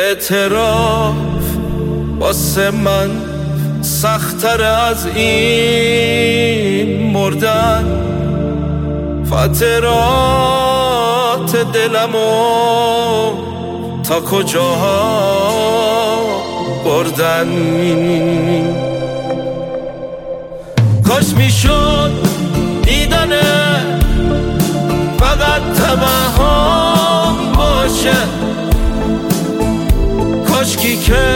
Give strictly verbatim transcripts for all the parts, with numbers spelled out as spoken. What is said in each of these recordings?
اعتراف واسه من سخت‌تر از این مردن، خاطرات دلمو تا کجاها بردن. کاش میشد دیدن فقط توهم باشه، کاشکی که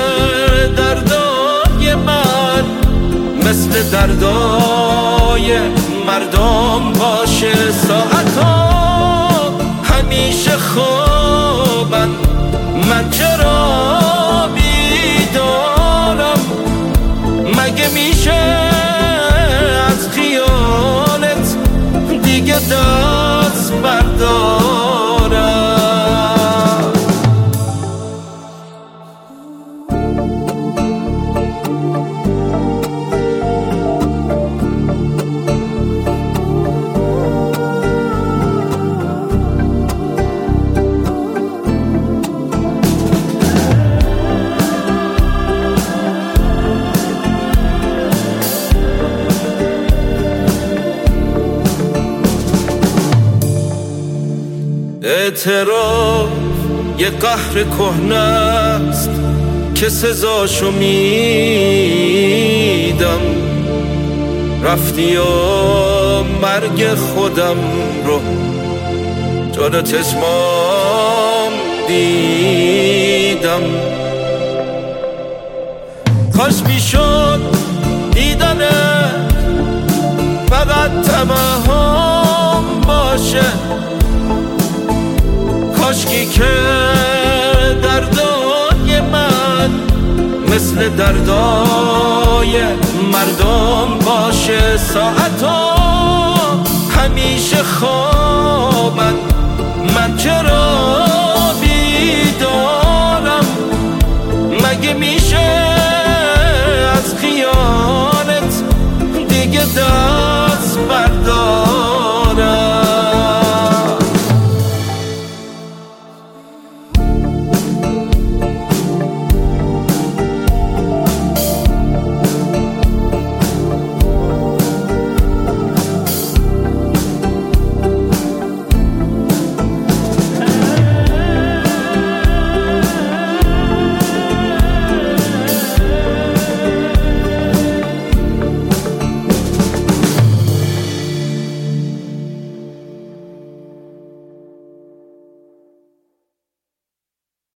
دردای من مثل دردای مردم باشه. ساعتا همیشه خوابن، من چرا بیدارم؟ مگه میشه از خیالت دیگه دست بردارم؟ اعتراف یه قهر کهنه است که سزاشو میدم. رفتی و مرگ خودم رو جلو چشمام دیدم. کاش میشد دیدن فقط توهم باشه، کاشکی که دردای من مثل دردای مردم باشه. ساعتا همیشه خواب